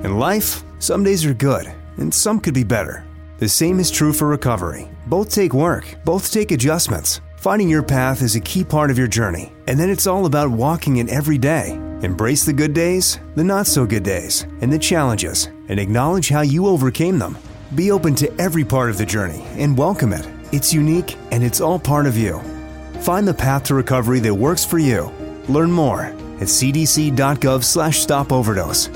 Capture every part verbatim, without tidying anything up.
In life, some days are good, and some could be better. The same is true for recovery. Both take work, both take adjustments. Finding your path is a key part of your journey, and then it's all about walking it every day. Embrace the good days, the not-so-good days, and the challenges, and acknowledge how you overcame them. Be open to every part of the journey and welcome it. It's unique, and it's all part of you. Find the path to recovery that works for you. Learn more at c d c dot gov slash stop overdose.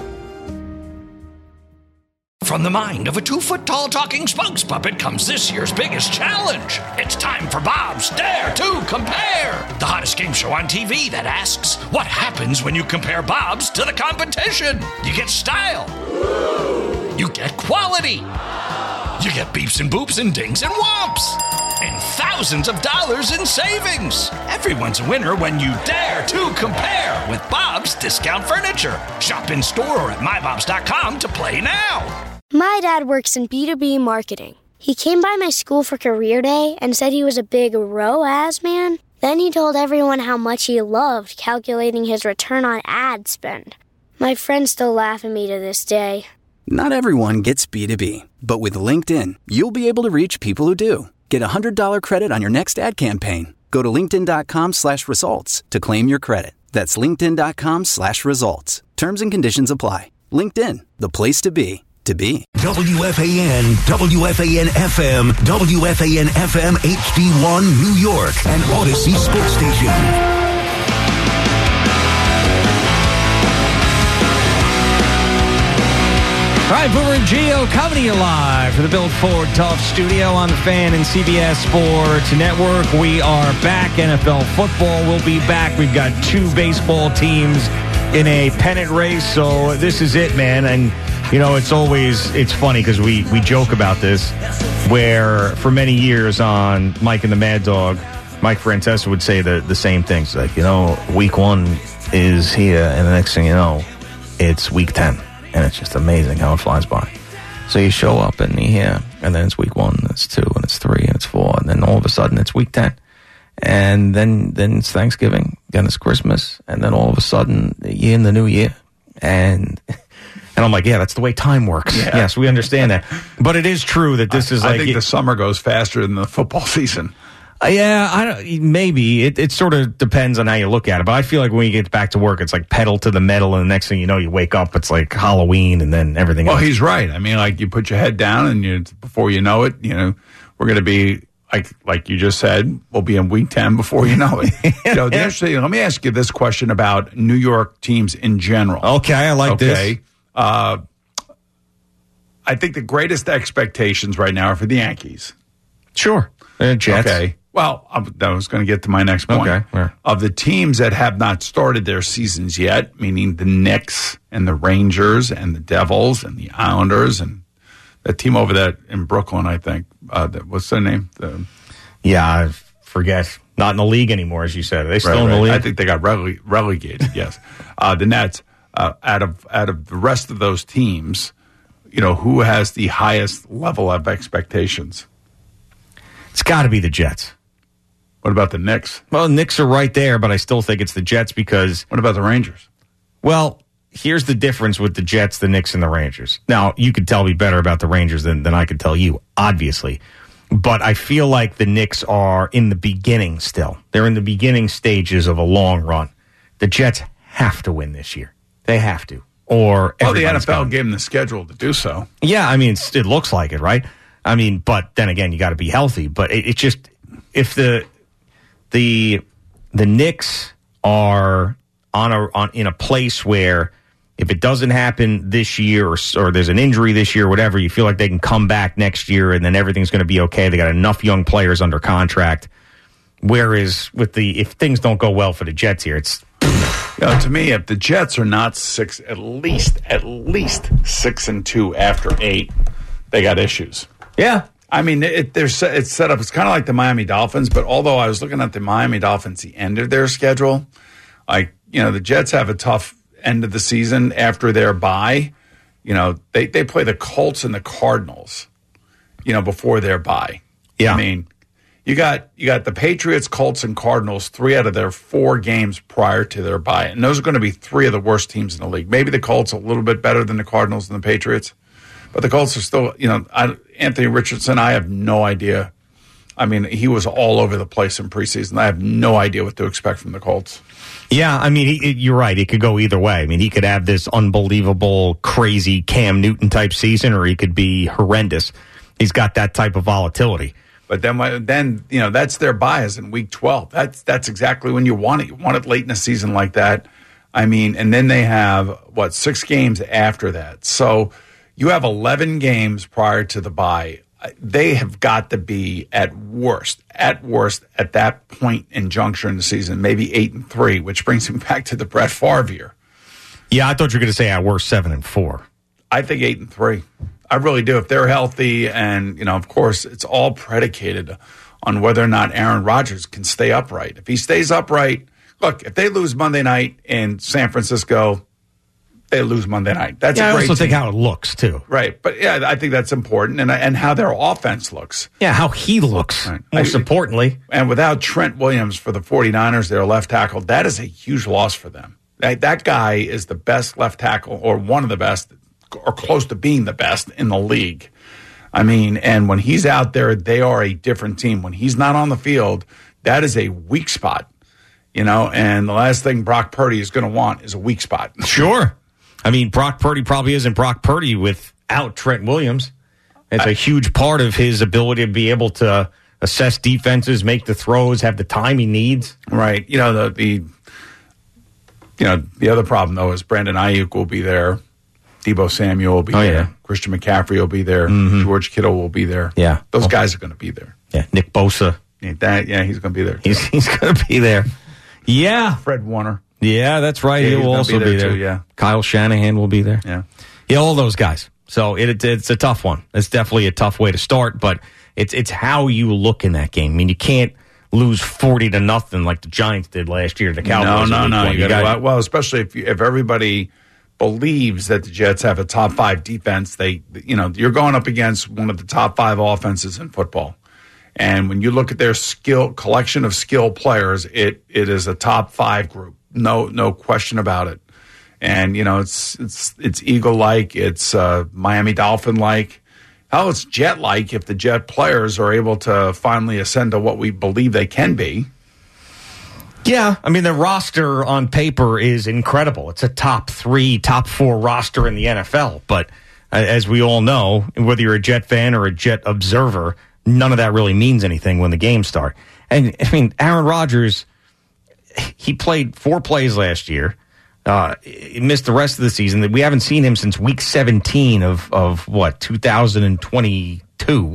From the mind of a two-foot-tall talking spokes puppet comes this year's biggest challenge. It's time for Bob's Dare to Compare, the hottest game show on T V that asks, what happens when you compare Bob's to the competition? You get style. You get quality. You get beeps and boops and dings and whomps. And thousands of dollars in savings. Everyone's a winner when you dare to compare with Bob's Discount Furniture. Shop in store or at my bobs dot com to play now. My dad works in B two B marketing. He came by my school for career day and said he was a big R O A S man. Then he told everyone how much he loved calculating his return on ad spend. My friends still laugh at me to this day. Not everyone gets B two B, but with LinkedIn, you'll be able to reach people who do. Get a one hundred dollars credit on your next ad campaign. Go to linkedin.com slash results to claim your credit. That's linkedin.com slash results. Terms and conditions apply. LinkedIn, the place to be, to be. W F A N, W F A N F M, W F A N F M H D one, New York, and Odyssey Sports Station. All right, Boomer and Gio coming to you live from the Bill Ford Tough Studio on the Fan and C B S Sports Network. We are back. N F L football will be back. We've got two baseball teams in a pennant race, so this is it, man. And, you know, it's always, it's funny because we, we joke about this, where for many years on Mike and the Mad Dog, Mike Francesa would say the, the same things. Like, you know, week one is here, and the next thing you know, it's week ten. And it's just amazing how it flies by. So you show up and you hear, and then it's week one, and it's two, and it's three, and it's four, and then all of a sudden it's week ten. And then, then it's Thanksgiving, then it's Christmas, and then all of a sudden you're in the new year. And and I'm like, yeah, that's the way time works. Yeah. Yes, we understand that. But it is true that this I, is I like... think it, the summer goes faster than the football season. Uh, yeah, I don't, maybe. It, it sort of depends on how you look at it. But I feel like when you get back to work, it's like pedal to the metal, and the next thing you know, you wake up, it's like Halloween, and then everything well, else. Well, he's right. I mean, like, you put your head down, and you, before you know it, you know, we're going to be, like like you just said, we'll be in week ten before you know it. You know, the interesting, let me ask you this question about New York teams in general. Okay, I like okay. this. Okay. Uh, I think the greatest expectations right now are for the Yankees. Sure. Uh, Jets. Okay. Well, I was going to get to my next point. Okay. Yeah. Of the teams that have not started their seasons yet, meaning the Knicks and the Rangers and the Devils and the Islanders and that team over there in Brooklyn, I think. Uh, the, what's their name? The, yeah, I forget. Not in the league anymore, as you said. Are they still right, in the right. league? I think they got rele- relegated, yes. Uh, the Nets, uh, out of out of the rest of those teams, you know, who has the highest level of expectations? It's got to be the Jets. What about the Knicks? Well, the Knicks are right there, but I still think it's the Jets because... What about the Rangers? Well, here's the difference with the Jets, the Knicks, and the Rangers. Now, you could tell me better about the Rangers than, than I could tell you, obviously. But I feel like the Knicks are in the beginning still. They're in the beginning stages of a long run. The Jets have to win this year. They have to. Or well, the N F L gone. gave them the schedule to do so. Yeah, I mean, it's, it looks like it, right? I mean, but then again, you got to be healthy. But it, it just... If the... The the Knicks are on a on in a place where if it doesn't happen this year or, or there's an injury this year or whatever, you feel like they can come back next year and then everything's going to be okay. They got enough young players under contract. Whereas with the if things don't go well for the Jets here, it's you know, to me, if the Jets are not six, at least at least six and two after eight, they got issues. Yeah. I mean, it, they're set, it's set up. It's kind of like the Miami Dolphins, but although I was looking at the Miami Dolphins, the end of their schedule, like, you know, the Jets have a tough end of the season after their bye. You know, they, they play the Colts and the Cardinals, you know, before their bye. Yeah. I mean, You got you got the Patriots, Colts, and Cardinals, three out of their four games prior to their bye. And those are going to be three of the worst teams in the league. Maybe the Colts a little bit better than the Cardinals and the Patriots. But the Colts are still, you know, I, Anthony Richardson, I have no idea. I mean, he was all over the place in preseason. I have no idea what to expect from the Colts. Yeah, I mean, he, you're right. It could go either way. I mean, he could have this unbelievable, crazy Cam Newton-type season, or he could be horrendous. He's got that type of volatility. But then, then you know, that's their bias in week twelve. That's that's exactly when you want it. You want it late in a season like that. I mean, and then they have, what, six games after that. So you have eleven games prior to the bye. They have got to be at worst, at worst, at that point in juncture in the season, maybe eight and three, which brings me back to the Brett Favre year. Yeah, I thought you were going to say at worst seven and four. I think eight and three. I really do. If they're healthy, and, you know, of course, it's all predicated on whether or not Aaron Rodgers can stay upright. If he stays upright, look, if they lose Monday night in San Francisco, they lose Monday night. That's yeah, a great I also team. think how it looks, too. Right. But, yeah, I think that's important, and and how their offense looks. Yeah, how he looks, right. most I, importantly. And without Trent Williams for the 49ers, their left tackle, that is a huge loss for them. That, that guy is the best left tackle, or one of the best, or close to being the best in the league. I mean, and when he's out there, they are a different team. When he's not on the field, that is a weak spot, you know, and the last thing Brock Purdy is going to want is a weak spot. Sure. I mean, Brock Purdy probably isn't Brock Purdy without Trent Williams. It's a huge part of his ability to be able to assess defenses, make the throws, have the time he needs. Right. You know, the, the you know, the other problem, though, is Brandon Ayuk will be there. Deebo Samuel will be oh, there. Yeah. Christian McCaffrey will be there. Mm-hmm. George Kittle will be there. Yeah. Those oh. guys are going to be there. Yeah. Nick Bosa. Ain't that, yeah, he's going to be there. He's, he's going to be there. Yeah. Fred Warner. Yeah, that's right. Yeah, he will also be there, be there. Too, yeah. Kyle Shanahan will be there. Yeah. Yeah, all those guys. So it, it, it's a tough one. It's definitely a tough way to start, but it's it's how you look in that game. I mean, you can't lose forty to nothing like the Giants did last year. The Cowboys. No, no, no. You you gotta, gotta, well, especially if you, if everybody believes that the Jets have a top five defense, they, you know, you're going up against one of the top five offenses in football. And when you look at their skill collection of skilled players, it it is a top five group. No, no question about it. And you know, it's it's it's Eagle-like, it's uh, Miami Dolphin-like. Hell, it's Jet-like if the Jet players are able to finally ascend to what we believe they can be. Yeah, I mean, the roster on paper is incredible. It's a top three, top four roster in the N F L. But as we all know, whether you're a Jet fan or a Jet observer, none of that really means anything when the games start. And, I mean, Aaron Rodgers, he played four plays last year. Uh, he missed the rest of the season. We haven't seen him since week seventeen of, of what, two thousand twenty-two.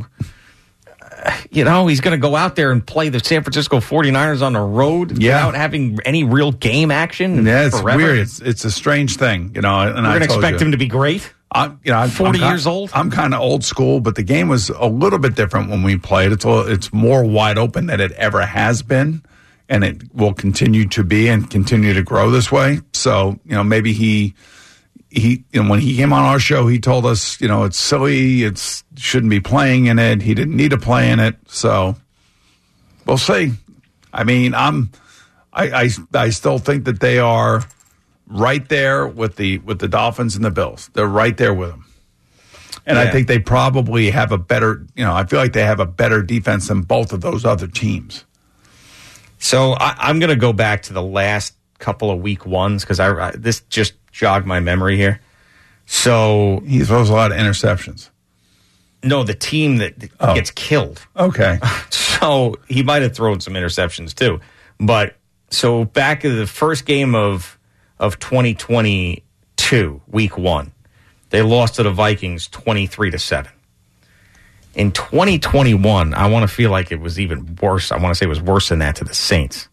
You know, he's going to go out there and play the San Francisco 49ers on the road yeah. without having any real game action. Yeah, it's forever. weird. It's it's a strange thing, you know. And We're going to expect you, him to be great. I'm, you know, I'm, forty I'm, years old. I'm kind of old school, but the game was a little bit different when we played. It's a, it's more wide open than it ever has been, and it will continue to be and continue to grow this way. So, you know, maybe he. He, you know, when he came on our show, he told us, you know, it's silly, it's shouldn't be playing in it. He didn't need to play in it, so we'll see. I mean, I'm, I, I, I still think that they are right there with the with the Dolphins and the Bills. They're right there with them, and yeah. I think they probably have a better, you know, I feel like they have a better defense than both of those other teams. So I, I'm going to go back to the last couple of week ones because I, I this just. Jog my memory here. So he throws a lot of interceptions. No, the team that oh. gets killed. Okay. So he might have thrown some interceptions too. But so back in the first game of of twenty twenty-two, week one, they lost to the Vikings twenty-three to seven. In twenty twenty-one, I want to feel like it was even worse. I want to say it was worse than that to the Saints.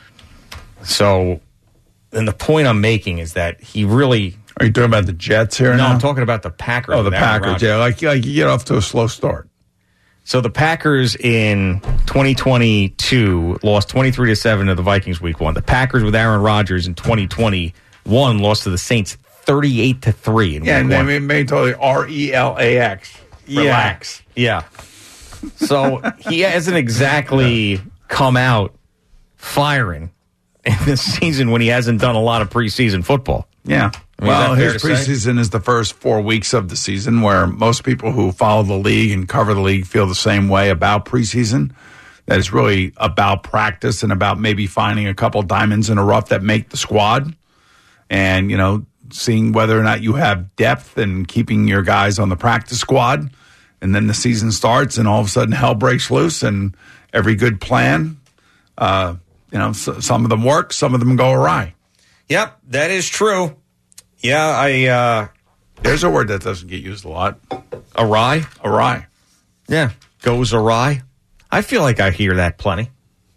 So and the point I'm making is that he really... Are you talking about the Jets here no, now? No, I'm talking about the Packers. Oh, the Packers, yeah. Like, like you get off to a slow start. So the Packers in twenty twenty-two lost twenty-three to seven to the Vikings week one. The Packers with Aaron Rodgers in twenty twenty-one lost to the Saints thirty-eight to three in yeah, week and one. they made totally R E L A X. Relax. Yeah. yeah. So he hasn't exactly come out firing in this season when he hasn't done a lot of preseason football. Yeah. I mean, well, his preseason say? is the first four weeks of the season, where most people who follow the league and cover the league feel the same way about preseason. That it's really about practice and about maybe finding a couple diamonds in a rough that make the squad, and, you know, seeing whether or not you have depth and keeping your guys on the practice squad. And then the season starts, and all of a sudden hell breaks loose, and every good plan, uh, you know, so, some of them work, some of them go awry. Yep, that is true. Yeah, I. Uh, There's a word that doesn't get used a lot. Awry? Awry. Yeah, goes awry. I feel like I hear that plenty.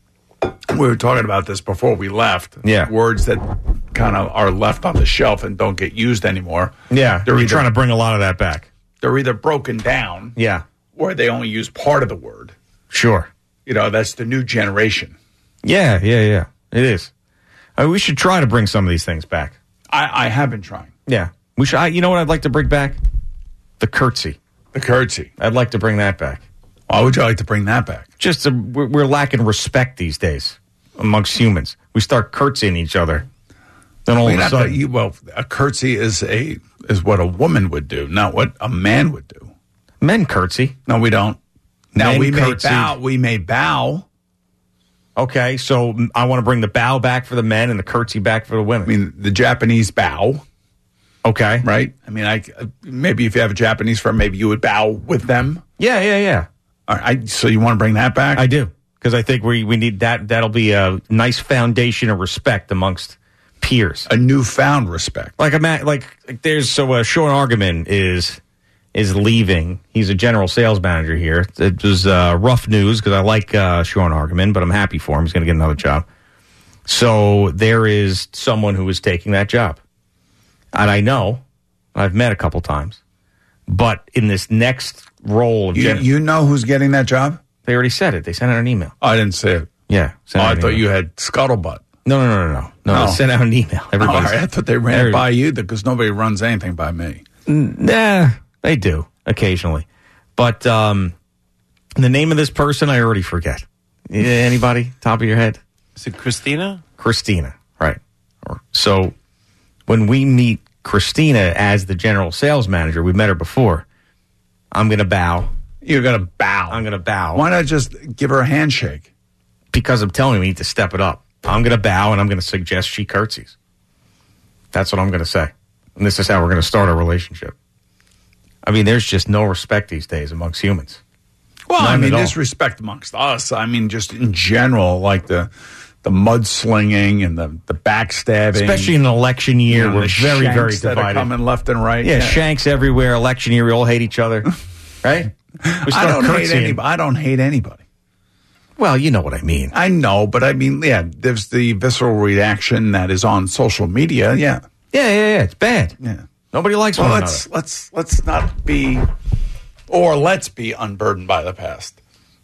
We were talking about this before we left. Yeah. Words that kind of are left on the shelf and don't get used anymore. Yeah, they're you're either, trying to bring a lot of that back. They're either broken down. Yeah. Or they only use part of the word. Sure. You know, that's the new generation. Yeah, yeah, yeah. It is. I mean, we should try to bring some of these things back. I, I have been trying. Yeah. We should. I, you know what I'd like to bring back? The curtsy. The curtsy. I'd like to bring that back. Why would you like to bring that back? Just a, we're, we're lacking respect these days amongst humans. We start curtsying each other. Then all I mean, of a sudden, you, well, a curtsy is a is what a woman would do, not what a man would do. Men curtsy. No, we don't. Now Men we may curtsy. bow. We may bow. Okay, so I want to bring the bow back for the men and the curtsy back for the women. I mean, the Japanese bow. Okay, right. I mean, I maybe if you have a Japanese friend, maybe you would bow with them. Yeah, yeah, yeah. All right. I, so you want to bring that back? I do, because I think we we need that. That'll be a nice foundation of respect amongst peers. A newfound respect. Like a like, like there's so uh, Sean Argaman is is leaving. He's a general sales manager here. It was uh, rough news because I like uh, Sean Argaman, but I'm happy for him. He's going to get another job. So there is someone who is taking that job, and I know I've met a couple times. But in this next role of you, gen- you know who's getting that job? They already said it. They sent out an email. Oh, I didn't say it. Yeah. Oh, I thought email. You had scuttlebutt. No, no, no, no, no. No, oh. They sent out an email. Everybody. Oh, I thought they ran it by you because nobody runs anything by me. Nah, they do occasionally. But um, the name of this person, I already forget. Anybody? Top of your head? Is it Christina? Christina, right. So when we meet Christina as the general sales manager, we met her before, I'm going to bow. You're going to bow? I'm going to bow. Why not just give her a handshake? Because I'm telling you, we need to step it up. I'm going to bow, and I'm going to suggest she curtsies. That's what I'm going to say. And this is how we're going to start our relationship. I mean, there's just no respect these days amongst humans. Well, None I mean, at there's all. respect amongst us. I mean, just in general, like the the mudslinging and the, the backstabbing. Especially in an election year, you know, we're the very, very shanks that are divided. coming left and right. Yeah, yeah, shanks everywhere, election year, we all hate each other. Right? We I don't hate curtsying. anybody. I don't hate anybody. Well, you know what I mean. I know, but I mean, yeah, there's the visceral reaction that is on social media. Yeah. Yeah, yeah, yeah. It's bad. Yeah. Nobody likes well, one let's, another. let's, let's not be, or let's be unburdened by the past.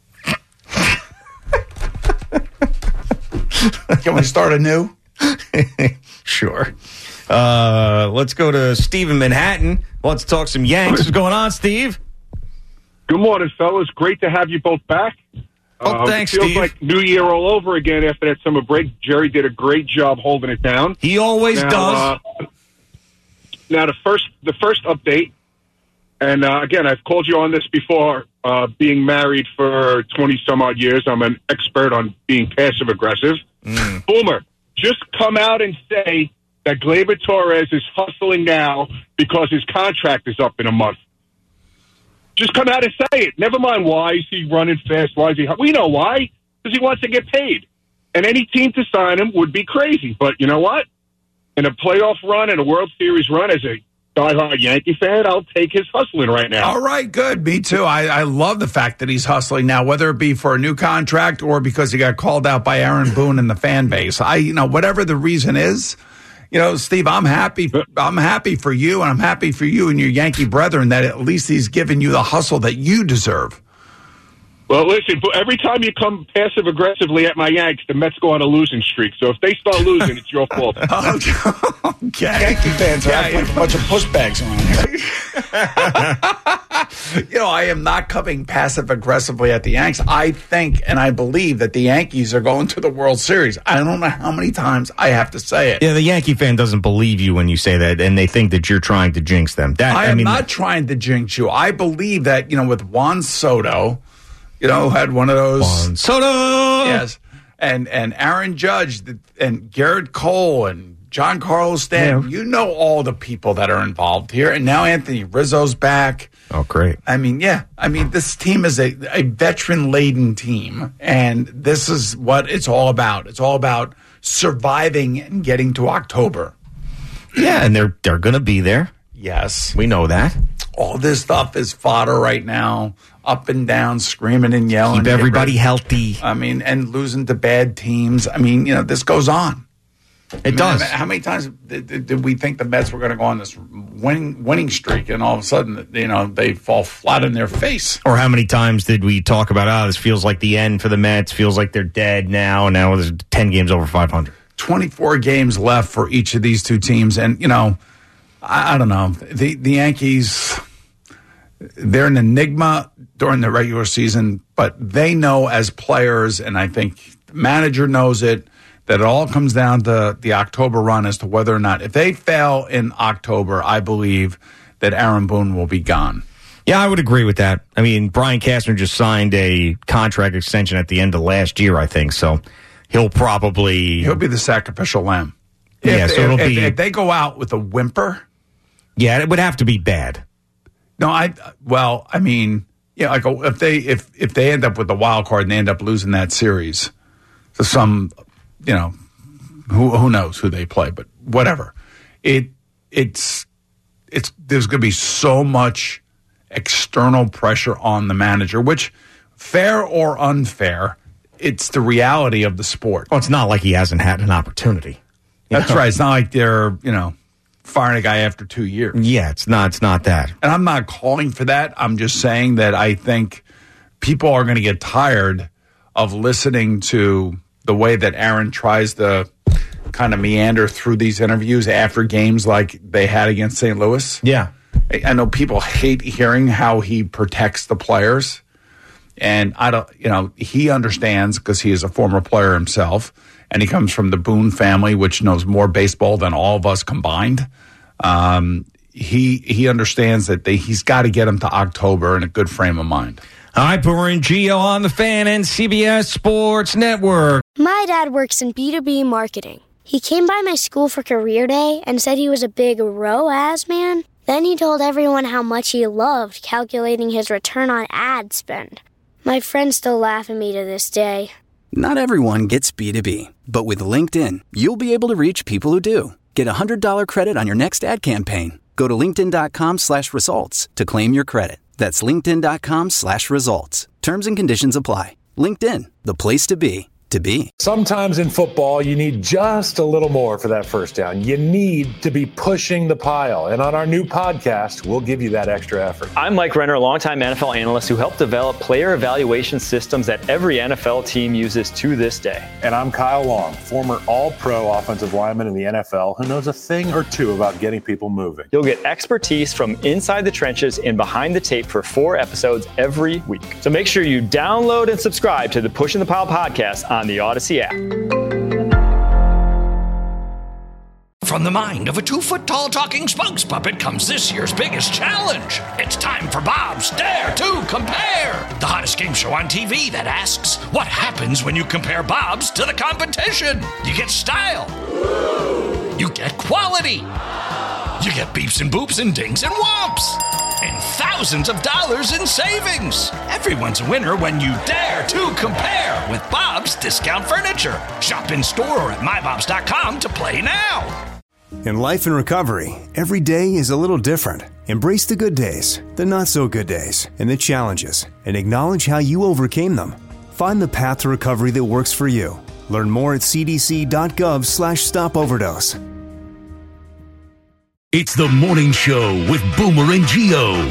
Can we start anew? Sure. Uh, let's go to Steve in Manhattan. Let's talk some Yanks. What's going on, Steve? Good morning, fellas. Great to have you both back. Oh, uh, thanks, it feels Steve. like New Year all over again after that summer break. Jerry did a great job holding it down. He always now, does. Uh, now, the first the first update, and uh, again, I've called you on this before, uh, being married for twenty-some-odd years. I'm an expert on being passive-aggressive. Mm. Boomer, just come out and say that Gleyber Torres is hustling now because his contract is up in a month. Just come out and say it. Never mind why is he running fast. Why is he? We know why. Because he wants to get paid. And any team to sign him would be crazy. But you know what? In a playoff run and a World Series run, as a diehard Yankee fan, I'll take his hustling right now. All right, good. Me too. I, I love the fact that he's hustling now, whether it be for a new contract or because he got called out by Aaron Boone and the fan base. I, you know, whatever the reason is. You know, Steve, I'm happy. I'm happy for you, and I'm happy for you and your Yankee brethren that at least he's giving you the hustle that you deserve. Well, listen, every time you come passive aggressively at my Yanks, the Mets go on a losing streak. So if they start losing, it's your fault. Okay. Yankee fans are Yeah, acting like a bunch of pushbags around here. You know, I am not coming passive aggressively at the Yanks. I think and I believe that the Yankees are going to the World Series. I don't know how many times I have to say it. Yeah, the Yankee fan doesn't believe you when you say that, and they think that you're trying to jinx them. That, I, I am mean, not trying to jinx you. I believe that, you know, with Juan Soto, you know, had one of those. Juan Soto! Yes. And, and Aaron Judge and Garrett Cole and John Carlos Stanton, yeah. You know all the people that are involved here. And now Anthony Rizzo's back. Oh, great. I mean, yeah. I mean, this team is a, a veteran-laden team. And this is what it's all about. It's all about surviving and getting to October. Yeah, and they're they're going to be there. Yes. We know that. All this stuff is fodder right now. Up and down, screaming and yelling. Keep everybody healthy. I mean, and losing to bad teams. I mean, you know, this goes on. It I mean, does. How many times did, did we think the Mets were going to go on this winning winning streak, and all of a sudden, you know, they fall flat in their face? Or how many times did we talk about, oh, this feels like the end for the Mets, feels like they're dead now, and now there's ten games over five hundred. twenty-four games left for each of these two teams, and, you know, I, I don't know. The, the Yankees, they're an enigma during the regular season, but they know as players, and I think the manager knows it, that it all comes down to the October run as to whether or not, if they fail in October, I believe that Aaron Boone will be gone. Yeah, I would agree with that. I mean, Brian Castner just signed a contract extension at the end of last year, I think, so he'll probably... He'll be the sacrificial lamb. Yeah, if, so it'll if, be... If they go out with a whimper... Yeah, it would have to be bad. No, I... Well, I mean, yeah, like if they if if they end up with the wild card and they end up losing that series to some... You know, who who knows who they play, but whatever. It it's it's there's going to be so much external pressure on the manager, which, fair or unfair, it's the reality of the sport. Well, it's not like he hasn't had an opportunity. That's right. It's not like they're, you know, firing a guy after two years. Yeah, it's not. It's not that. And I'm not calling for that. I'm just saying that I think people are going to get tired of listening to the way that Aaron tries to kind of meander through these interviews after games like they had against Saint Louis. Yeah. I know people hate hearing how he protects the players. And I don't, you know, he understands because he is a former player himself. And he comes from the Boone family, which knows more baseball than all of us combined. Um, he he understands that they, he's got to get him to October in a good frame of mind. All right, Boomer and Gio on the Fan and C B S Sports Network. My dad works in B two B marketing. He came by my school for career day and said he was a big R O A S man. Then he told everyone how much he loved calculating his return on ad spend. My friends still laugh at me to this day. Not everyone gets B two B, but with LinkedIn, you'll be able to reach people who do. Get a one hundred dollars credit on your next ad campaign. Go to linkedin.com slash results to claim your credit. That's linkedin.com slash results. Terms and conditions apply. LinkedIn, the place to be, to be. Sometimes in football, you need just a little more for that first down. You need to be pushing the pile. And on our new podcast, we'll give you that extra effort. I'm Mike Renner, a longtime N F L analyst who helped develop player evaluation systems that every N F L team uses to this day. And I'm Kyle Long, former all-pro offensive lineman in the N F L who knows a thing or two about getting people moving. You'll get expertise from inside the trenches and behind the tape for four episodes every week. So make sure you download and subscribe to the Pushing the Pile podcast on the Odyssey app. From the mind of a two-foot-tall talking spokes puppet comes this year's biggest challenge. It's time for Bob's Dare to Compare, the hottest game show on T V that asks, what happens when you compare Bob's to the competition? You get style. You get quality. You get beeps and boops and dings and whomps. And thousands of dollars in savings. Everyone's a winner when you dare to compare with Bob's Discount Furniture. Shop in store or at my bobs dot com to play now. In life and recovery, every day is a little different. Embrace the good days, the not so good days, and the challenges, and acknowledge how you overcame them. Find the path to recovery that works for you. Learn more at cdc.gov slash stop overdose. It's the morning show with Boomer and Gio.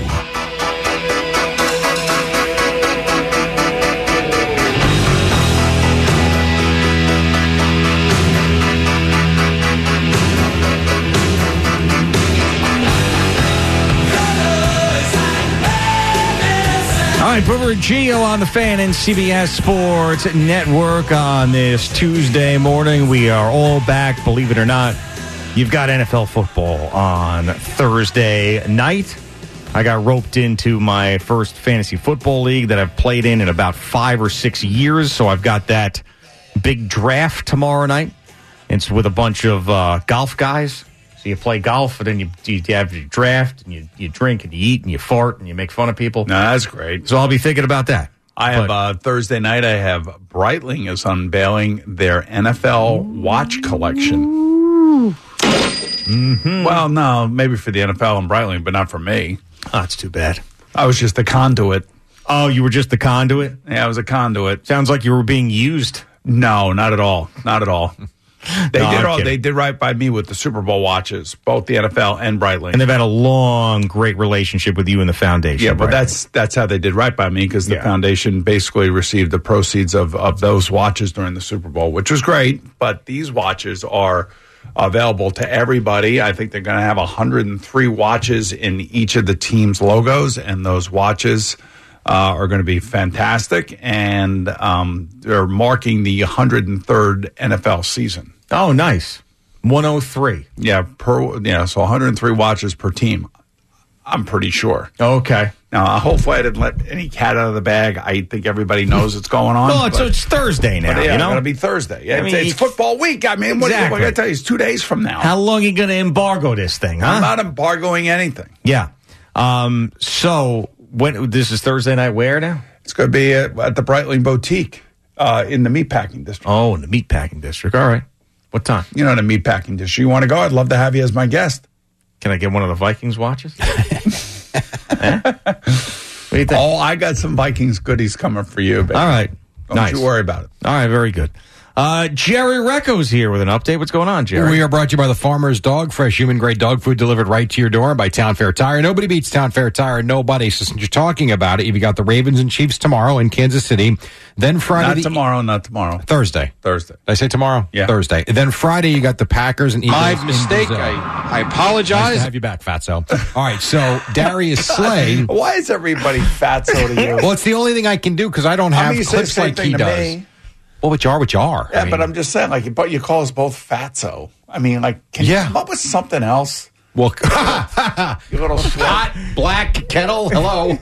All right, Boomer and Gio on the Fan and C B S Sports Network on this Tuesday morning. We are all back, believe it or not. You've got N F L football on Thursday night. I got roped into my first fantasy football league that I've played in in about five or six years, so I've got that big draft tomorrow night. It's with a bunch of uh, golf guys. So you play golf, and then you, you have your draft, and you, you drink, and you eat, and you fart, and you make fun of people. No, that's great. So I'll be thinking about that. I have uh, Thursday night, I have Breitling is unveiling their N F L watch collection. Mm-hmm. Well, no, maybe for the N F L and Breitling, but not for me. Oh, that's too bad. I was just the conduit. Oh, you were just the conduit? Yeah, I was a conduit. Sounds like you were being used. No, not at all. Not at all. They No, did I'm all. kidding. They did right by me with the Super Bowl watches, both the N F L and Breitling. And they've had a long, great relationship with you and the foundation. Yeah, but Breitling. that's that's how they did right by me, because the Yeah. foundation basically received the proceeds of, of those watches during the Super Bowl, which was great. But these watches are available to everybody. I think they're going to have one hundred three watches in each of the team's logos, and those watches uh, are going to be fantastic. And um, they're marking the one hundred third N F L season. Oh, nice. one oh three. Yeah, per yeah, so one hundred three watches per team. I'm pretty sure. Okay. Now, hopefully I didn't let any cat out of the bag. I think everybody knows what's going on. Well, it's, but, it's Thursday now, but yeah, you it's know? going to be Thursday. Yeah, I it's, mean, it's you- football week. I mean, what, Exactly. what I got to tell you? It's two days from now. How long are you going to embargo this thing, huh? I'm not embargoing anything. Yeah. Um, so, when this is Thursday night where now? It's going to be at, at the Breitling Boutique uh, in the meatpacking district. Oh, in the meatpacking district. All right. What time? You know, the meatpacking district. You want to go? I'd love to have you as my guest. Can I get one of the Vikings watches? Eh? What do you think? Oh, I got some Vikings goodies coming for you. Baby. All right. Don't Nice. you worry about it. All right, very good. Uh, Jerry Recco's here with an update. What's going on, Jerry? We are brought to you by the Farmer's Dog, fresh human-grade dog food delivered right to your door by Town Fair Tire. Nobody beats Town Fair Tire, nobody. So since you're talking about it, you've got the Ravens and Chiefs tomorrow in Kansas City. Then Friday... Not the, tomorrow, not tomorrow. Thursday. Thursday. Did I say tomorrow? Yeah. Thursday. Then Friday, you got the Packers and Eagles. My in mistake. Brazil. I, I Nice apologize. to have you back, Fatso. All right, so Darius Slay... Why is everybody fat so to you? Well, it's the only thing I can do because I don't I have mean, you say the clips same like thing he to does. me. Well, but you are what you are. Yeah, I mean, but I'm just saying, like, but you call us both fatso. I mean, like, can Yeah. you come up with something else? Well, You little slut. hot black kettle. Hello,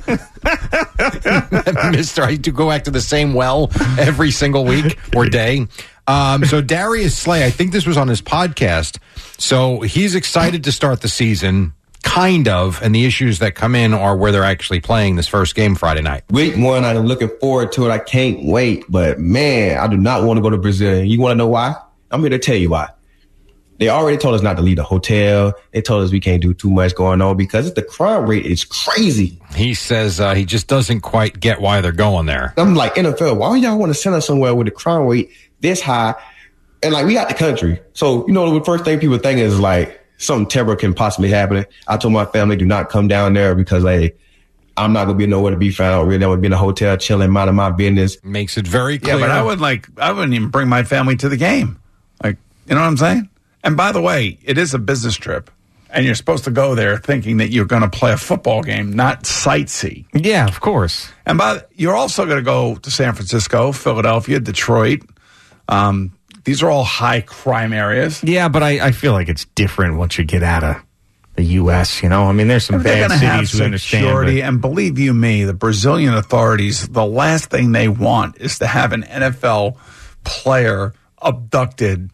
Mister. I do go back to the same well every single week or day. Um, so Darius Slay, I think this was on his podcast. So he's excited to start the season, kind of, and the issues that come in are where they're actually playing this first game Friday night. Week one, I'm looking forward to it. I can't wait. But man, I do not want to go to Brazil. You want to know why? I'm here to tell you why. They already told us not to leave the hotel. They told us we can't do too much going on because the crime rate is crazy. He says uh, he just doesn't quite get why they're going there. I'm like, N F L, why y'all want to send us somewhere with the crime rate this high? And like, we got the country. So, you know, the first thing people think is like, something terrible can possibly happen. I told my family, do not come down there because, hey, I'm not going to be nowhere to be found. Really, I would be in a hotel chilling, minding my business. Makes it very clear. Yeah, but I would like, I wouldn't even bring my family to the game. Like, you know what I'm saying? And by the way, it is a business trip, and you're supposed to go there thinking that you're going to play a football game, not sightsee. Yeah, of course. And by you're also going to go to San Francisco, Philadelphia, Detroit. Um, these are all high crime areas. Yeah, but I, I feel like it's different once you get out of the U S, you know? I mean, there's some They're bad going to have cities we understand. security, but- and believe you me, the Brazilian authorities, the last thing they want is to have an N F L player abducted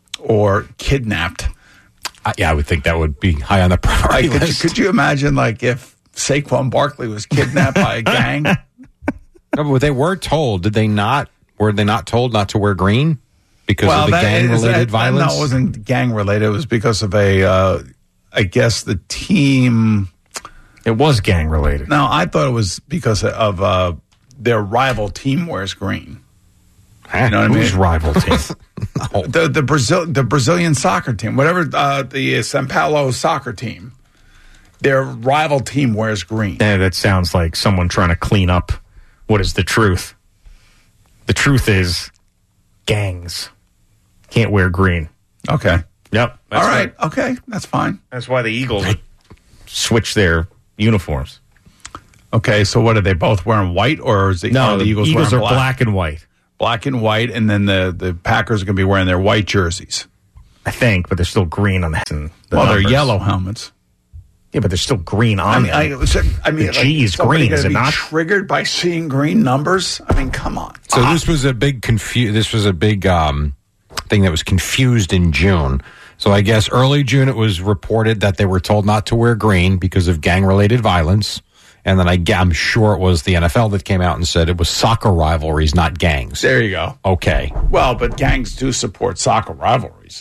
or kidnapped. Uh, yeah, I would think that would be high on the priority Like, could, you, list. could you imagine, like, if Saquon Barkley was kidnapped by a gang? No, but they were told, did they not? Were they not told not to wear green because of the that- is gang-related that- violence? No, it wasn't gang-related. It was because of a, uh, I guess, the team. It was gang-related. No, I thought it was because of uh, their rival team wears green. You know what I Whose mean? rival team? The the Brazil the Brazilian soccer team, whatever uh, the São Paulo soccer team, their rival team wears green. Yeah, that sounds like someone trying to clean up what is the truth. The truth is gangs can't wear green. Okay. Yep. All right. Okay. That's fine. That's why the Eagles switch their uniforms. Okay, so what are they both wearing white, or is the, No, are the the Eagles, Eagles wearing are black and white. Black and white, and then the, the Packers are going to be wearing their white jerseys. I think, but they're still green on the, the well, numbers. they're yellow helmets. Yeah, but they're still green on I mean, them. I, I mean, the G is like, green, is it be not? Triggered by seeing green numbers? I mean, come on. So ah. this was a big confu- This was a big um, thing that was confused in June. So I guess early June it was reported that they were told not to wear green because of gang-related violence. And then I, I'm sure it was the N F L that came out and said it was soccer rivalries, not gangs. There you go. Okay. Well, but gangs do support soccer rivalries.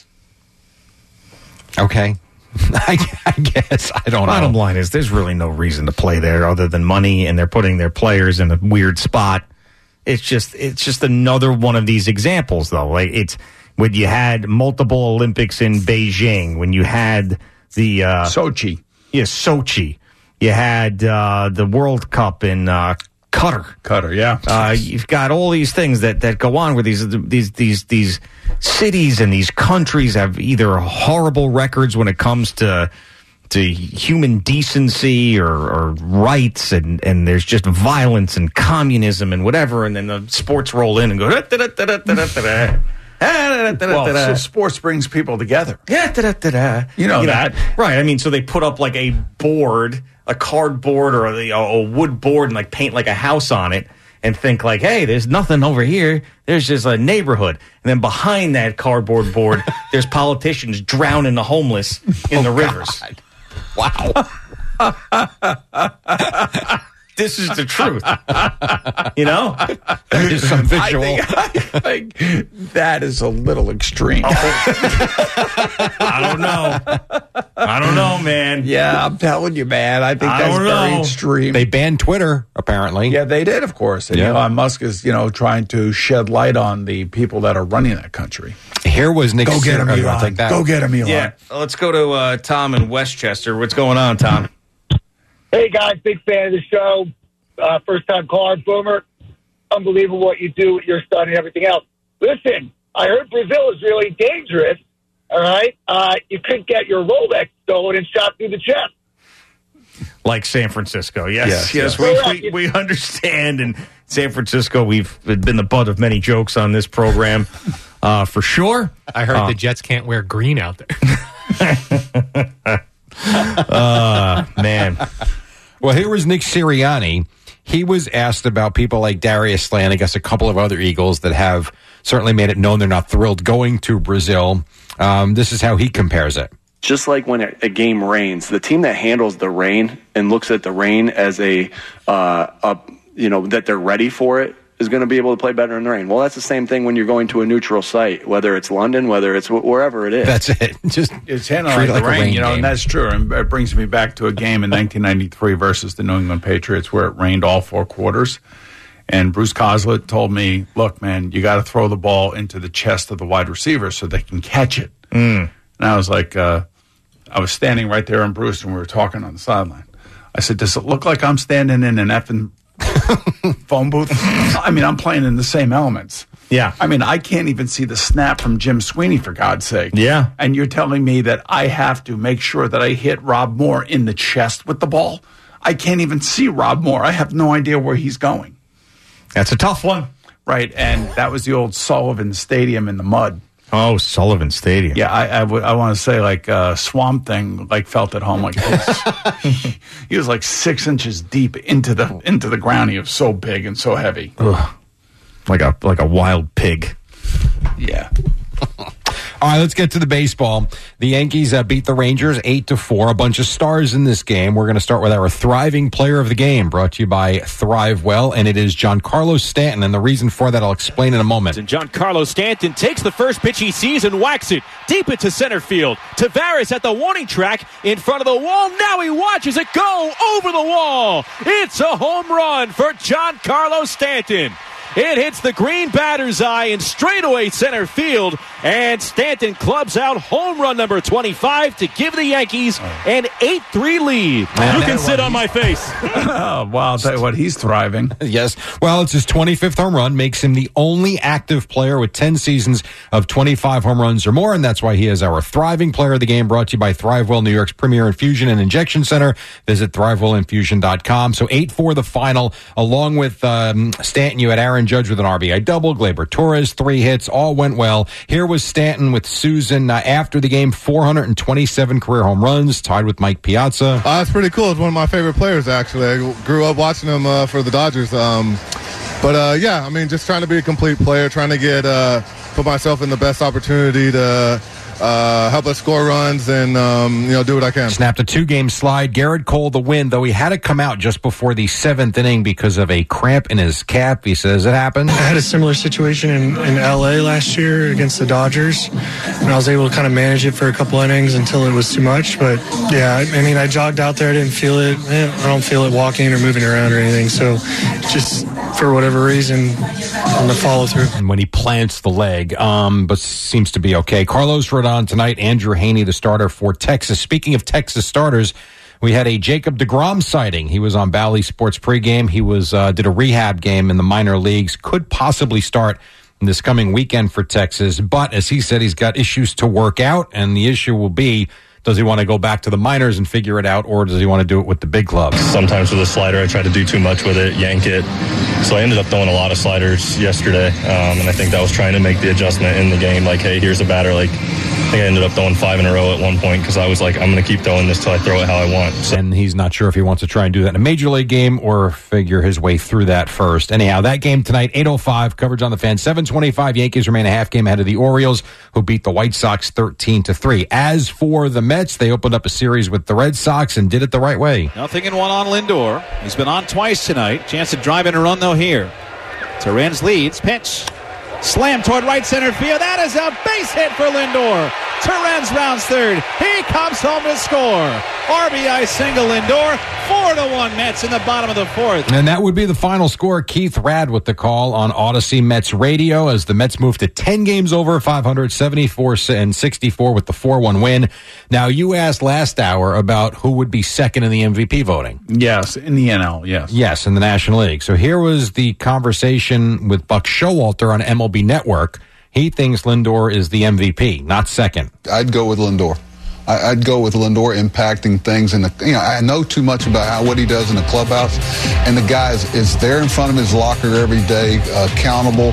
Okay. I, I guess. I don't know. Bottom line is there's really no reason to play there other than money, and they're putting their players in a weird spot. It's just it's just another one of these examples, though. Like it's when you had multiple Olympics in Beijing, when you had the uh, Sochi. Yeah, Sochi. You had uh, the World Cup in uh, Qatar. Qatar, yeah. Uh, you've got all these things that, that go on where these these these these cities and these countries have either horrible records when it comes to to human decency or, or rights, and, and there's just violence and communism and whatever, and then the sports roll in and go. Well, so sports brings people together. Yeah, da, da, da, da. You know you that. Know, right. I mean, so they put up like a board, a cardboard or a, a wood board, and like paint like a house on it and think like, hey, there's nothing over here. There's just a neighborhood. And then behind that cardboard board, there's politicians drowning the homeless in the oh, rivers. God. Wow. This is the truth. You know? That is some visual. I think, I think that is a little extreme. Oh. I don't know. I don't know, man. Yeah, I'm telling you, man. I think I that's don't very know. extreme. They banned Twitter, apparently. Yeah, they did, of course. And yeah. Elon Musk is, you know, trying to shed light on the people that are running that country. Here was Nick. Go get him, Elon. Elon. Like that. Go get him, Elon. Yeah. Let's go to uh, Tom in Westchester. What's going on, Tom? Hey, guys, big fan of the show. Uh, first-time caller, Boomer. Unbelievable what you do with your son and everything else. Listen, I heard Brazil is really dangerous, all right? Uh, you could get your Rolex stolen and shot through the chest. Like San Francisco. Yes, yes. yes, yes. We, we, we understand. In San Francisco, we've been the butt of many jokes on this program, uh, for sure. I heard uh, the Jets can't wear green out there. uh, man. Well, here was Nick Sirianni. He was asked about people like Darius Slay and I guess a couple of other Eagles that have certainly made it known they're not thrilled going to Brazil. Um, this is how he compares it. Just like when a game rains, the team that handles the rain and looks at the rain as a, uh, a you know, that they're ready for it is going to be able to play better in the rain. Well, that's the same thing when you're going to a neutral site, whether it's London, whether it's wherever it is. That's it. Just it's handling like the rain, rain, you know, game. And that's true. And it brings me back to a game in nineteen ninety-three versus the New England Patriots where it rained all four quarters. And Bruce Coslet told me, look, man, you got to throw the ball into the chest of the wide receiver so they can catch it. Mm. And I was like, uh, I was standing right there in Bruce and we were talking on the sideline. I said, does it look like I'm standing in an effing phone booth? I mean, I'm playing in the same elements. Yeah. I mean, I can't even see the snap from Jim Sweeney, for God's sake. Yeah. And you're telling me that I have to make sure that I hit Rob Moore in the chest with the ball? I can't even see Rob Moore. I have no idea where he's going. That's a tough one. Right. And that was the old Sullivan Stadium in the mud. Oh, Sullivan Stadium. Yeah, I I, w- I want to say like uh, Swamp Thing like felt at home like this. He was like six inches deep into the into the ground. He was so big and so heavy. Ugh. Like a like a wild pig. Yeah. All right, let's get to the baseball. The Yankees uh, beat the Rangers eight to four. A bunch of stars in this game. We're going to start with our thriving player of the game, brought to you by Thrive Well, and it is Giancarlo Stanton. And the reason for that, I'll explain in a moment. And Giancarlo Stanton takes the first pitch he sees and whacks it deep into center field. Tavares at the warning track in front of the wall. Now he watches it go over the wall. It's a home run for Giancarlo Stanton. It hits the green batter's eye in straightaway center field, And Stanton clubs out home run number twenty-five to give the Yankees an eight three lead. Man, you can sit on my face. Oh, well, I'll tell you what, he's thriving. Yes. Well, it's his twenty-fifth home run, makes him the only active player with ten seasons of twenty-five home runs or more, and that's why he is our thriving player of the game, brought to you by ThriveWell, New York's premier infusion and injection center. Visit thrivewell infusion dot com. So eight four the final. Along with um, Stanton, you had Aaron Judge with an R B I double, Gleyber Torres, three hits, all went well. Here was Stanton with Susan uh, after the game, four hundred twenty-seven career home runs, tied with Mike Piazza. Uh, it's pretty cool. It's one of my favorite players, actually. I grew up watching him uh, for the Dodgers. Um, but, uh, yeah, I mean, just trying to be a complete player, trying to get uh, put myself in the best opportunity to uh, help us score runs and, um, you know, do what I can. Snapped a two-game slide. Garrett Cole the win, though he had to come out just before the seventh inning because of a cramp in his calf. He says it happened. I had a similar situation in, in L A last year against the Dodgers, and I was able to kind of manage it for a couple innings until it was too much. But, yeah, I, I mean, I jogged out there. I didn't feel it. I don't feel it walking or moving around or anything. So just for whatever reason, I'm going to follow through. And when he plants the leg, um, but seems to be okay. Carlos Rodon tonight. Andrew Haney, the starter for Texas. Speaking of Texas starters, we had a Jacob deGrom sighting. He was on Bally Sports pregame. He was uh, did a rehab game in the minor leagues. Could possibly start this coming weekend for Texas. But as he said, he's got issues to work out, and the issue will be, does he want to go back to the minors and figure it out, or does he want to do it with the big clubs? Sometimes with a slider, I try to do too much with it, yank it. So I ended up throwing a lot of sliders yesterday, um, and I think that was trying to make the adjustment in the game. Like, hey, here's a batter. Like, I think I ended up throwing five in a row at one point because I was like, I'm going to keep throwing this till I throw it how I want. So. And he's not sure if he wants to try and do that in a major league game or figure his way through that first. Anyhow, that game tonight, eight oh five, coverage on the Fan. seven twenty-five, Yankees remain a half game ahead of the Orioles, who beat the White Sox thirteen to three. As for the Mets, they opened up a series with the Red Sox and did it the right way. Nothing in one on Lindor. He's been on twice tonight. Chance to drive in a run, though, here. Torrens leads. Pitch. Slam toward right center field. That is a base hit for Lindor. Torrens rounds third. He comes home to score. R B I single Lindor. Four to one Mets in the bottom of the fourth. And that would be the final score. Keith Rad with the call on Odyssey Mets Radio as the Mets move to ten games over five hundred, seventy-four and sixty-four with the four one win. Now, you asked last hour about who would be second in the M V P voting. Yes, in the N L, yes. Yes, in the National League. So here was the conversation with Buck Showalter on M L B Network. He thinks Lindor is the M V P, not second. I'd go with Lindor. I, I'd go with Lindor impacting things. And you know, I know too much about how what he does in the clubhouse. And the guy is, is there in front of his locker every day, uh, accountable,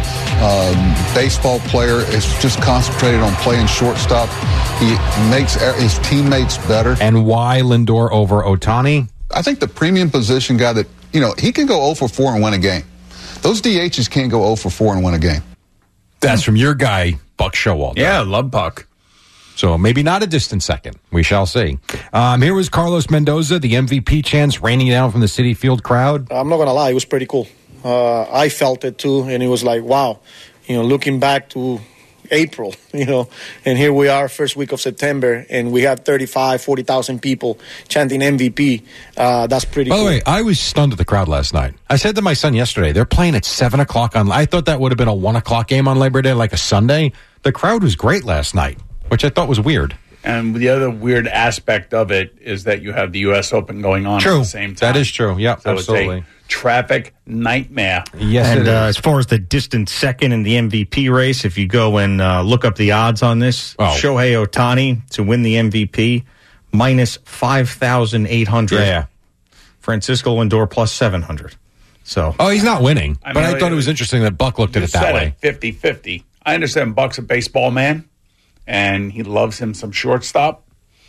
um, baseball player. Is just concentrated on playing shortstop. He makes his teammates better. And why Lindor over Ohtani? I think the premium position guy that, you know, he can go oh for four and win a game. Those D Hs can't go oh for four and win a game. That's from your guy, Buck Showalter. Yeah, love Buck. So maybe not a distant second. We shall see. Um, here was Carlos Mendoza, the M V P chants raining down from the Citi Field crowd. I'm not going to lie, it was pretty cool. Uh, I felt it too, and it was like, wow, you know, looking back to April, you know, and here we are, first week of September, and we had thirty-five, forty thousand people chanting M V P. Uh, that's pretty By cool. the way, I was stunned at the crowd last night. I said to my son yesterday, they're playing at seven o'clock on, I thought that would have been a one o'clock game on Labor Day, like a Sunday. The crowd was great last night, which I thought was weird. And the other weird aspect of it is that you have the U S Open going on True. at the same time. That is true. Yeah, so absolutely. It's a traffic nightmare. Yes, and uh, as far as the distant second in the M V P race, if you go and uh, look up the odds on this, oh. Shohei Ohtani to win the M V P, minus five thousand eight hundred. Yeah. Francisco Lindor plus seven hundred. So, oh, he's not winning. I but mean, I thought it was interesting that Buck looked at it that way. fifty-fifty. I understand Buck's a baseball man, and he loves him some shortstop,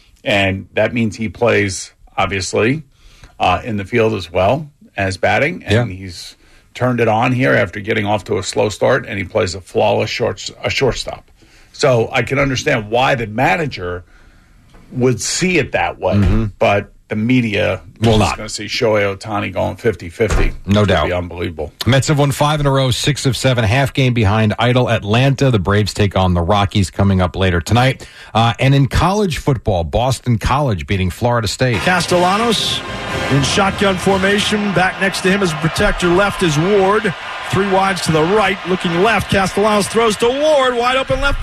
and that means he plays, obviously, uh, in the field as well as batting, and Yeah. he's turned it on here after getting off to a slow start, and he plays a flawless short, a shortstop. So I can understand why the manager would see it that way, Mm-hmm. but the media Will is not. going to see Shohei Ohtani going fifty-fifty. No It'd doubt. be unbelievable. Mets have won five in a row, six of seven, half game behind idle Atlanta. The Braves take on the Rockies coming up later tonight. Uh, and in college football, Boston College beating Florida State. Castellanos in shotgun formation. Back next to him as a protector. Left is Ward. Three wides to the right. Looking left. Castellanos throws to Ward. Wide open left flat.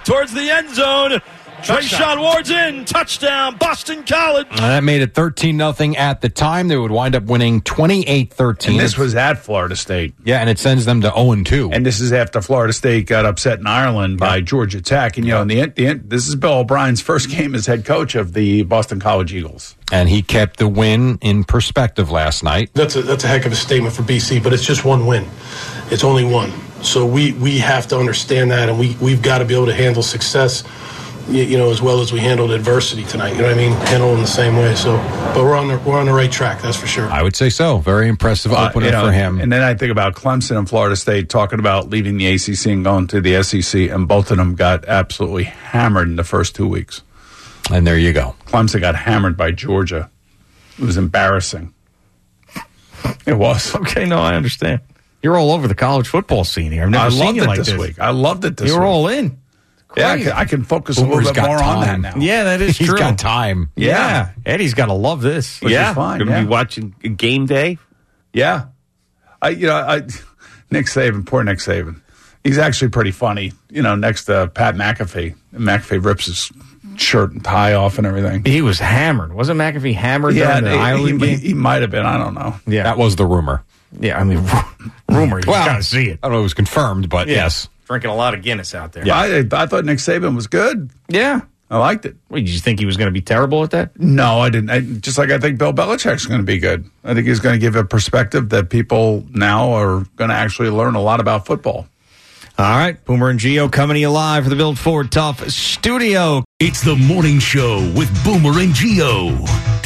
towards the end zone. Trayshawn Ward's in. Touchdown, Boston College. Uh, that made it thirteen nothing at the time. They would wind up winning twenty-eight thirteen. And this was at Florida State. Yeah, and it sends them to oh and two. And this is after Florida State got upset in Ireland by Georgia Tech. And, you know, in the end, the end, this is Bill O'Brien's first game as head coach of the Boston College Eagles. And he kept the win in perspective last night. That's a, that's a heck of a statement for B C, but it's just one win. It's only one. So we, we have to understand that, and we, we've got to be able to handle success, you, you know, as well as we handled adversity tonight. You know what I mean? Handle it in the same way. So, but we're on the we're on the right track. That's for sure. I would say so. Very impressive opener uh, you know, for him. And then I think about Clemson and Florida State talking about leaving the A C C and going to the S E C, and both of them got absolutely hammered in the first two weeks. And there you go. Clemson got hammered by Georgia. It was embarrassing. It was. Okay, no, I understand. You're all over the college football scene here. I've never I seen loved you it like this this week. I loved it this You're week. all in. Yeah, I can, I can focus Boomer's a little bit got more time. on that now. Yeah, that is He's true. got time. Yeah. Yeah. Eddie's got to love this. Which yeah. is fine. Going to yeah. be watching game day. Yeah. I, you know, I, Nick Saban, poor Nick Saban. He's actually pretty funny, you know, next to Pat McAfee. And McAfee rips his shirt and tie off and everything. He was hammered. Wasn't McAfee hammered Yeah, during the he, Ireland he, game? he might have been. I don't know. Yeah. That was the rumor. Yeah, I mean, rumor. You Well, got to see it. I don't know if it was confirmed, but Yeah. yes. Drinking a lot of Guinness out there. Yeah. I, I thought Nick Saban was good. Yeah. I liked it. Wait, did you think he was going to be terrible at that? No, I didn't. I, just like I think Bill Belichick's going to be good. I think he's going to give a perspective that people now are going to actually learn a lot about football. All right, Boomer and Gio coming to you live for the Build Ford Tough studio. It's the morning show with Boomer and Gio.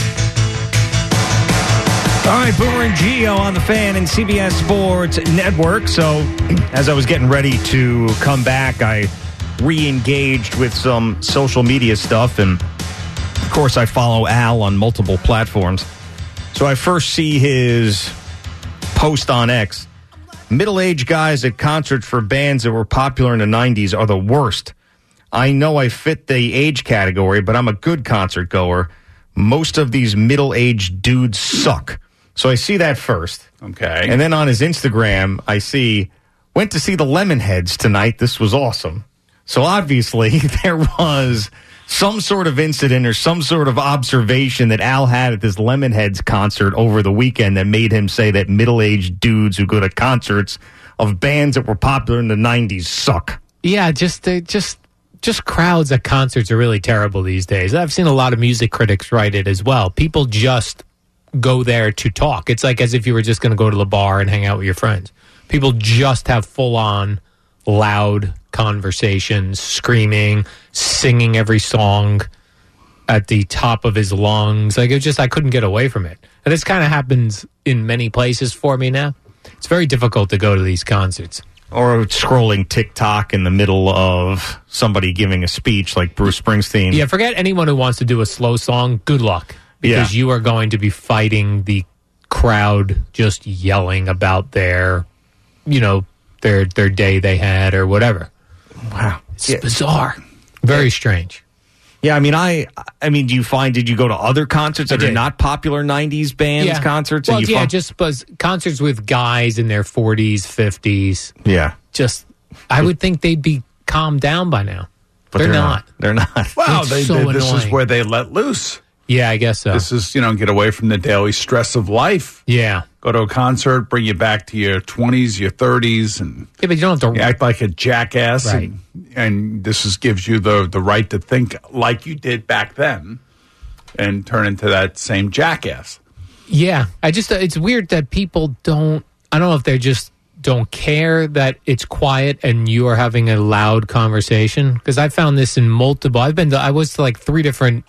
All right, Boomer and Gio on the Fan and C B S Sports Network. So, as I was getting ready to come back, I re-engaged with some social media stuff, and of course, I follow Al on multiple platforms. So I first see his post on X. Middle-aged guys at concerts for bands that were popular in the nineties are the worst. I know I fit the age category, but I'm a good concert goer. Most of these middle-aged dudes suck. So I see that first. Okay. And then on his Instagram, I see, went to see the Lemonheads tonight. This was awesome. So obviously there was some sort of incident or some sort of observation that Al had at this Lemonheads concert over the weekend that made him say that middle-aged dudes who go to concerts of bands that were popular in the nineties suck. Yeah, just uh, just just crowds at concerts are really terrible these days. I've seen a lot of music critics write it as well. People just go there to talk. It's like as if you were just going to go to the bar and hang out with your friends. People just have full-on loud conversations, screaming, singing every song at the top of his lungs. Like it just, I couldn't get away from it. And this kind of happens in many places for me now. It's very difficult to go to these concerts. Or scrolling TikTok in the middle of somebody giving a speech like Bruce Springsteen. Yeah, forget anyone who wants to do a slow song. Good luck. Because Yeah. you are going to be fighting the crowd just yelling about their, you know, their their day they had or whatever. Wow. It's bizarre. Very strange. Yeah, I mean, I, I mean, do you find, did you go to other concerts that I are did. not popular nineties bands Yeah. concerts? Well, and you yeah, find- just was concerts with guys in their forties, fifties. Yeah. Just, I would think they'd be calmed down by now. But they're, they're not. not. They're not. Wow, It's they, so they, this is annoying. where they let loose. Yeah, I guess so. This is, you know, get away from the daily stress of life. Yeah. Go to a concert, bring you back to your twenties, your thirties, and Yeah, but you don't have to you act like a jackass. Right. And, and this is, gives you the, the right to think like you did back then and turn into that same jackass. Yeah, I just, it's weird that people don't, I don't know if they just don't care that it's quiet and you are having a loud conversation. Because I found this in multiple, I've been to, I was to like three different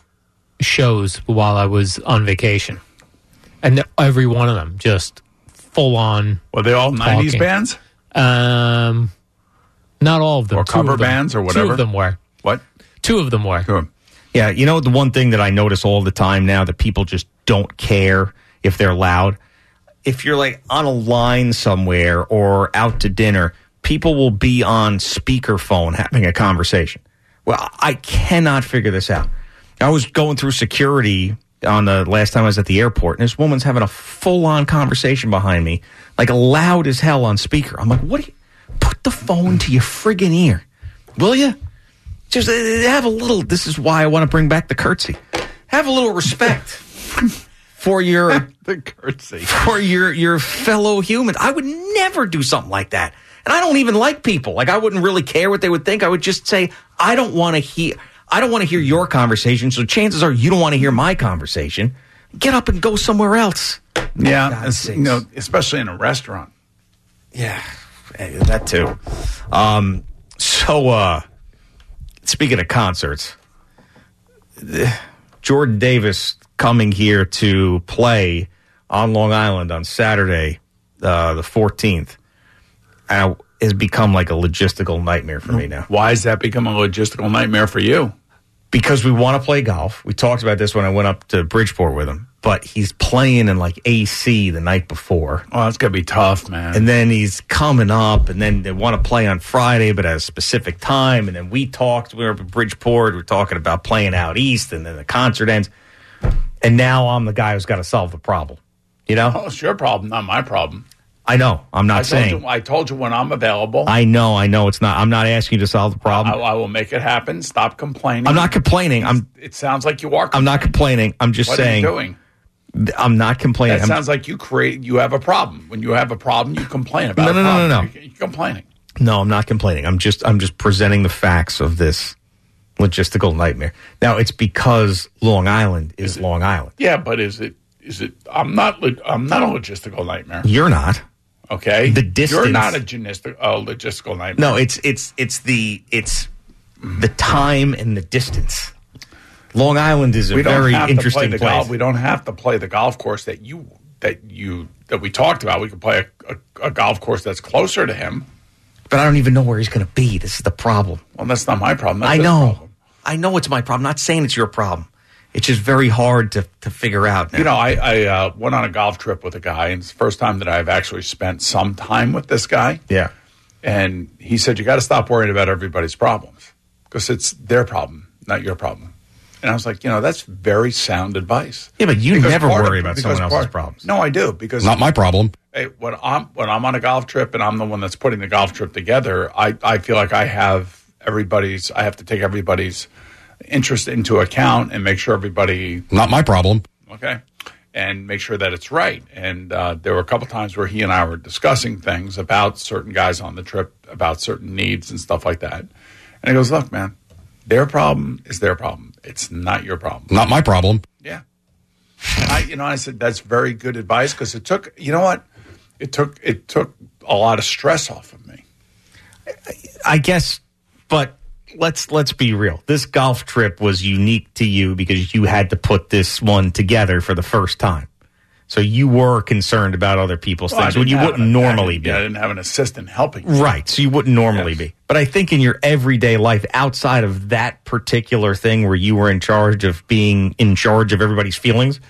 shows while I was on vacation. And every one of them just full on. Were they all nineties talking. bands? Um, not all of them. Or Two cover of them. bands or Two whatever? of them were. What? Two of them were. Sure. Yeah, you know, the one thing that I notice all the time now that people just don't care if they're loud. If you're like on a line somewhere or out to dinner, people will be on speakerphone having a conversation. Well, I cannot figure this out. I was going through security on the last time I was at the airport, and this woman's having a full-on conversation behind me, like loud as hell on speaker. I'm like, what do you, put the phone to your friggin' ear, will you? Just uh, have a little. This is why I want to bring back the curtsy. Have a little respect for your the curtsy for your your fellow human. I would never do something like that, and I don't even like people. Like I wouldn't really care what they would think. I would just say I don't want to hear. I don't want to hear your conversation. So chances are you don't want to hear my conversation. Get up and go somewhere else. Yeah, it's, you know, especially in a restaurant. Yeah, that too. Um, so, uh, speaking of concerts, Jordan Davis coming here to play on Long Island on Saturday, uh, the fourteenth, uh, has become like a logistical nightmare for me now. Why has that become a logistical nightmare for you? Because we want to play golf. We talked about this when I went up to Bridgeport with him. But he's playing in like A C the night before. Oh, that's going to be tough, man. And then he's coming up, and then they want to play on Friday, but at a specific time. And then we talked, we were up at Bridgeport, we were talking about playing out east, and then the concert ends. And now I'm the guy who's got to solve the problem. You know? Oh, it's your problem, not my problem. I know. I'm not I saying. Told you, I told you when I'm available. I know. I know it's not. I'm not asking you to solve the problem. I, I will make it happen. Stop complaining. I'm not complaining. I'm. It sounds like you are. I'm not complaining. I'm just what saying. What are you doing? I'm not complaining. That I'm, sounds like you create. You have a problem. When you have a problem, you complain about. No, a no, no, no, no. You're, you're complaining. No, I'm not complaining. I'm just. I'm just presenting the facts of this logistical nightmare. Now, it's because Long Island is, is Long Island. Yeah, but is it? Is it? I'm not. I'm not a logistical nightmare. You're not. Okay, the distance. You're not a logistic, uh, logistical nightmare. No, it's it's it's the it's the time and the distance. Long Island is a we don't very have interesting to play the place. Golf, we don't have to play the golf course that you that you that we talked about. We could play a, a, a golf course that's closer to him. But I don't even know where he's going to be. This is the problem. Well, that's not my problem. That's I his know. problem. I know it's my problem. I'm not saying it's your problem. It's just very hard to, to figure out now. You know, I, I uh, went on a golf trip with a guy, and it's the first time that I've actually spent some time with this guy. Yeah. And he said, you got to stop worrying about everybody's problems because it's their problem, not your problem. And I was like, you know, that's very sound advice. Yeah, but you Because never part worry of- about because someone else's part- problems. No, I do. Because Not my problem. Hey, when I'm when I'm on a golf trip and I'm the one that's putting the golf trip together, I, I feel like I have everybody's. I have to take everybody's interest into account and make sure everybody. Not my problem. Okay, and make sure that it's right. And uh, there were a couple times where he and I were discussing things about certain guys on the trip, about certain needs and stuff like that. And he goes, "Look, man, their problem is their problem. It's not your problem. Not my problem." Yeah. And I, you know, I said that's very good advice because it took. You know what? It took it took a lot of stress off of me. I guess, but let's let's be real. This golf trip was unique to you because you had to put this one together for the first time. So you were concerned about other people's Well, I things when didn't you have wouldn't an- I normally didn't- be. I didn't have an assistant helping me. Right. So you wouldn't normally be. But I think in your everyday life, outside of that particular thing where you were in charge of being in charge of everybody's feelings,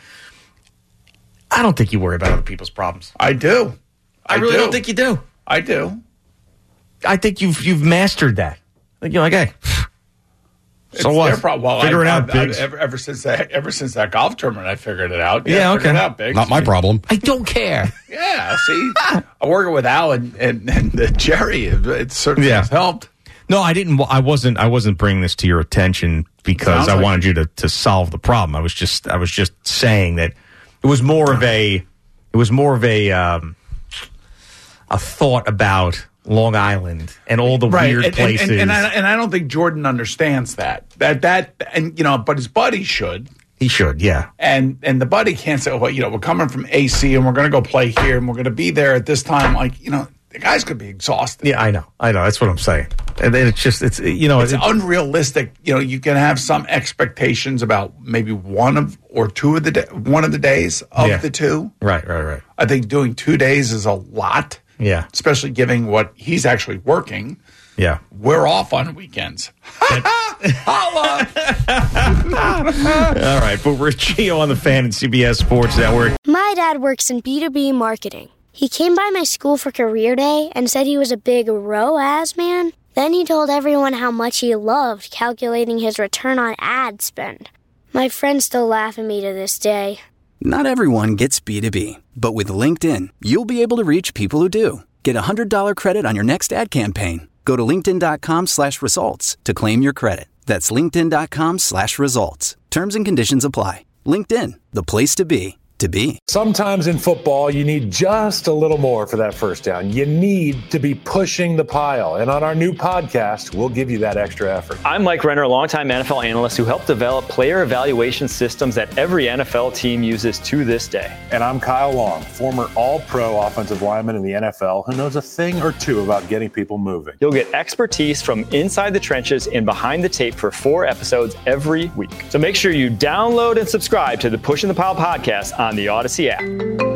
I don't think you worry about other people's problems. I do. I, I really do. don't think you do. I do. I think you've you've mastered that. Like you're like, hey, It's so what? their problem. Well, Figure I, it out, I, I, Biggs. ever, ever since that, ever since that golf tournament, I figured it out. Yeah, Yeah, figured okay. it out, Biggs. Not my problem. I don't care. Yeah, see, I work with Al and and, and uh, Jerry. It, it certainly Yeah. has helped. No, I didn't. I wasn't. I wasn't bringing this to your attention because Sounds I like wanted you to, to solve the problem. I was just. I was just saying that it was more of a. It was more of a. Um, a thought about Long Island and all the weird and, places. And, and, and, I, and I don't think Jordan understands that. That that and you know, but his buddy should. He should, yeah. And and the buddy can't say, well, you know, we're coming from A C and we're going to go play here and we're going to be there at this time. Like, you know, the guy's going to be exhausted. Yeah, I know. I know. That's what I'm saying. And then it's just, it's, you know, It's it- unrealistic. You know, you can have some expectations about maybe one of or two of the da- one of the days of Yeah. the two. right, right, right. I think doing two days is a lot. Yeah. Especially given what he's actually working. Yeah. We're off on weekends. Holla! All right, but we're Gio on the Fan and C B S Sports Network. My dad works in B two B marketing. He came by my school for career day and said he was a big R O A S man. Then he told everyone how much he loved calculating his return on ad spend. My friends still laugh at me to this day. Not everyone gets B two B, but with LinkedIn, you'll be able to reach people who do. Get a one hundred dollars credit on your next ad campaign. Go to linkedin.com slash results to claim your credit. That's linkedin.com slash results. Terms and conditions apply. LinkedIn, the place to be, to be. Sometimes in football, you need just a little more for that first down. You need to be pushing the pile. And on our new podcast, we'll give you that extra effort. I'm Mike Renner, a longtime N F L analyst who helped develop player evaluation systems that every N F L team uses to this day. And I'm Kyle Long, former all-pro offensive lineman in the N F L who knows a thing or two about getting people moving. You'll get expertise from inside the trenches and behind the tape for four episodes every week. So make sure you download and subscribe to the Pushing the Pile podcast on the Odyssey app.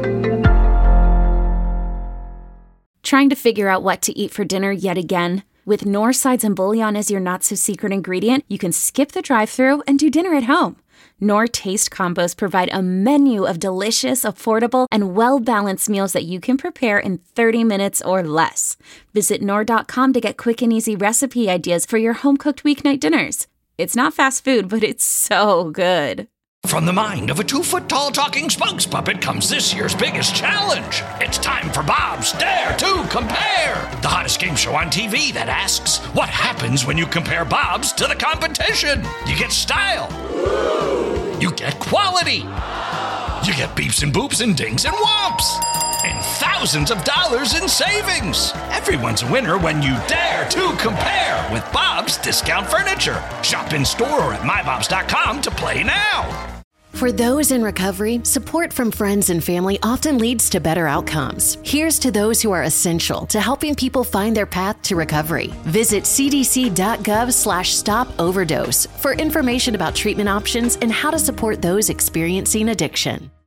Trying to figure out what to eat for dinner yet again? With Knorr sides and bouillon as your not-so-secret ingredient, you can skip the drive-thru and do dinner at home. Knorr Taste Combos provide a menu of delicious, affordable, and well-balanced meals that you can prepare in thirty minutes or less. Visit Knorr dot com to get quick and easy recipe ideas for your home-cooked weeknight dinners. It's not fast food, but it's so good. From the mind of a two-foot-tall talking spokes puppet comes this year's biggest challenge. It's time for Bob's Dare to Compare, the hottest game show on T V that asks, what happens when you compare Bob's to the competition? You get style. You get quality. You get beeps and boops and dings and whomps. And thousands of dollars in savings. Everyone's a winner when you dare to compare with Bob's Discount Furniture. Shop in store or at my bobs dot com to play now. For those in recovery, support from friends and family often leads to better outcomes. Here's to those who are essential to helping people find their path to recovery. Visit cdc.gov slash stop overdose for information about treatment options and how to support those experiencing addiction.